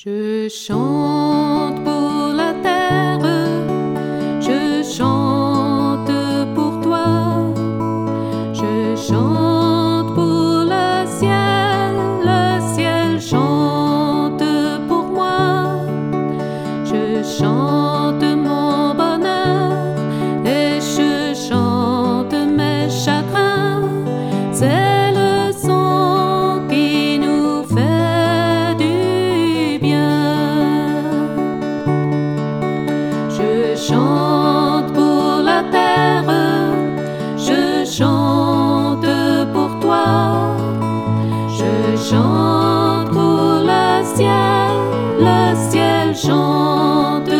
Je chante pour la terre, je chante pour toi, je chante pour le ciel chante pour moi. Je chante mon bonheur et je chante mes chagrins. C'est le son qui nous fait du bien. Je chante pour la terre, je chante pour toi, je chante pour le ciel chante